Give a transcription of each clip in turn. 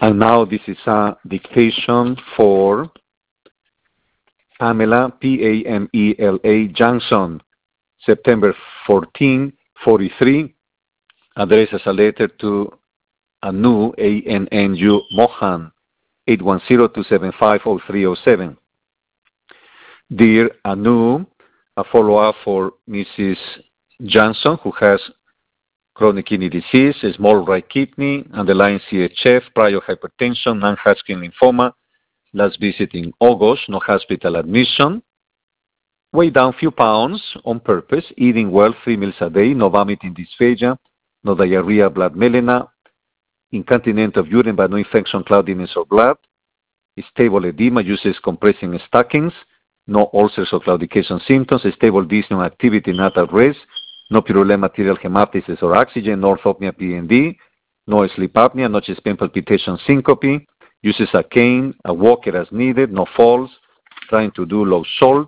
And now this is a dictation for Pamela, P-A-M-E-L-A, Johnson, September 14, 43, addressed as a letter to Anu, A-N-N-U, Mohan, 810-275-0307. Dear Anu, a follow-up for Mrs. Johnson, who has chronic kidney disease, small right kidney, underlying CHF, prior hypertension, non-Hodgkin lymphoma, last visit in August, no hospital admission, weighed down few pounds on purpose, eating well 3 meals a day, no vomiting, dysphagia, no diarrhea, blood melena, incontinent of urine but no infection, cloudiness of blood, stable edema, uses compressing stockings, no ulcers or claudication symptoms, stable dyspnea activity, not at rest, no purulent material hemoptysis or oxygen, no orthopnea PND, no sleep apnea, no chest pain, palpitation, syncope, uses a cane, a walker as needed, no falls, trying to do low salt,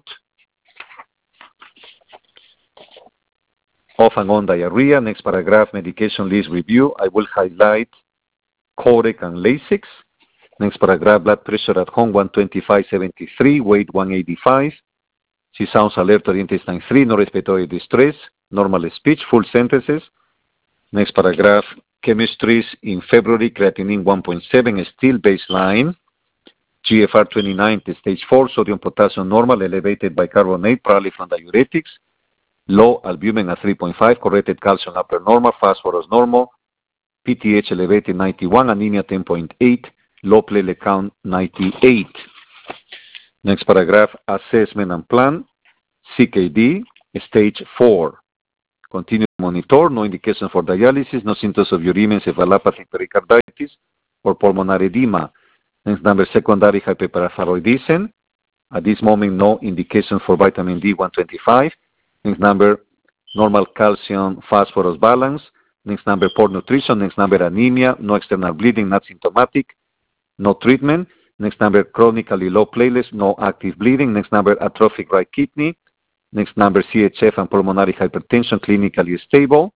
off and on diarrhea. Next paragraph, medication list review. I will highlight Corec and Lasix. Next paragraph, blood pressure at home 125/73, weight 185. She sounds alert to intestine 3, no respiratory distress, normal speech, full sentences. Next paragraph, chemistries in February, creatinine 1.7, still baseline. GFR 29 to stage 4, sodium potassium normal, elevated bicarbonate, probably from diuretics. Low albumin at 3.5, corrected calcium upper normal, phosphorus normal. PTH elevated 91, anemia 10.8, low platelet count 98. Next paragraph, assessment and plan. CKD, stage 4. Continue to monitor, no indication for dialysis, no symptoms of uremia, encephalopathy, pericarditis, or pulmonary edema. Next number, secondary hyperparathyroidism. At this moment, no indication for vitamin D 125. Next number, normal calcium phosphorus balance. Next number, poor nutrition. Next number, anemia, no external bleeding, not symptomatic, no treatment. Next number, chronically low platelets, no active bleeding. Next number, atrophic right kidney. Next number, CHF and pulmonary hypertension, clinically stable.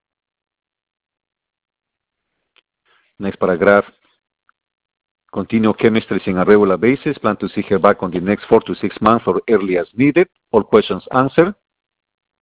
Next paragraph, continue chemistries in a regular basis. Plan to see her back on the next 4 to 6 months or early as needed. All questions answered.